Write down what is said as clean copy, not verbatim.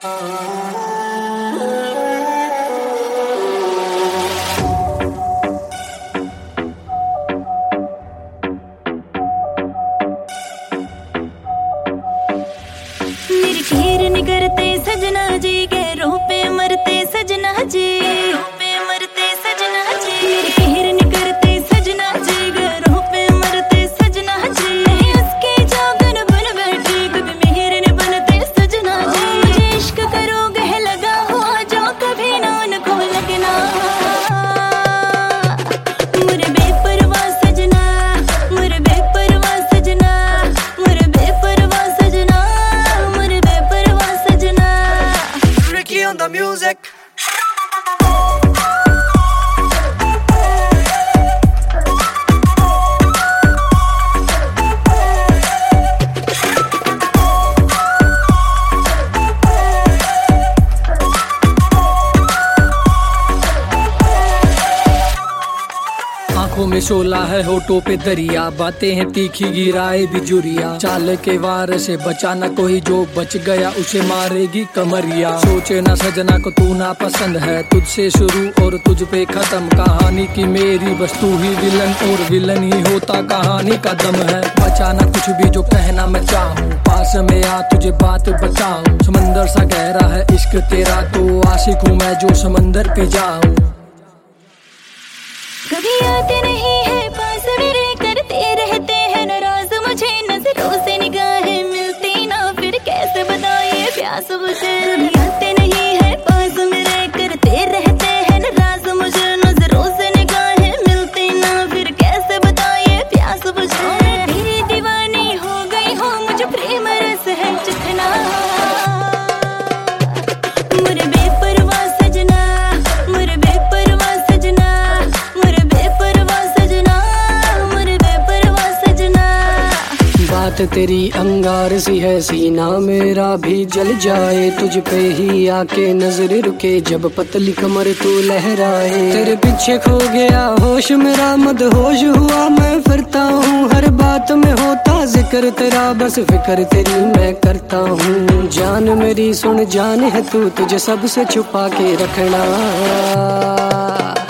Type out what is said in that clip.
मेरी खीर निगरते सजना जी, गैरों पे मरते सजना जी, पे मरते सजना जी। मेरी खीर निगरते सजना जी, गैरों पे मरते सजना जी। उसके जागन बन बैठे कभी मेहर ने बनते सजना जी। मुझे इश्क करोगे लगा हुआ जो कभी ना उनको लगना। मुझे बेपरवाह सजना, मुझे बेपरवाह सजना, मुझे बेपरवाह सजना, मुझे बेपरवाह सजना। Ricky on the music. आंखों में शोला है, होठों पे दरिया, बातें हैं तीखी गिराए बिजुरिया। चाल के वार से बचा न कोई, जो बच गया उसे मारेगी कमरिया। सोचे ना सजना को तू ना पसंद है, तुझसे शुरू और तुझ पे खत्म कहानी की मेरी। बस तू ही विलन और विलन ही होता कहानी का दम है। बचा ना कुछ भी जो कहना मैं चाहूँ, पास में आ तुझे बात बताऊं। समंदर सा गहरा है इश्क तेरा, तो आशिक हूँ मैं जो समंदर पे जाऊं। कभी आते नहीं है पास मेरे, करते रहते हैं नाराज मुझे। नजरों से निगाहें मिलती ना, फिर कैसे बताइए प्यास बुझे। कभी आते नहीं है पास मेरे, करते रहते हैं नाराज मुझे। नजरों से निगाहें मिलती ना, फिर कैसे बताइए प्यास बुझे। तेरी दीवानी हो गई हो, मुझे प्रेम रस है चितना। मुझे बेपरवाह सजना, मुझे बेपरवाह सजना, मुझे बेपरवाह सजना, मुझे बेपरवाह सजना। बात तेरी अंगार सी है, सीना मेरा भी जल जाए। तुझ पे ही आके नजर रुके, जब पतली कमर तू लहराए। तेरे पीछे खो गया होश मेरा, मदहोश हुआ मैं फिरता हूँ। हर बात में होता जिक्र तेरा, बस फिक्र तेरी मैं करता हूँ। जान मेरी सुन, जान है तू, तुझे सबसे छुपा के रखना।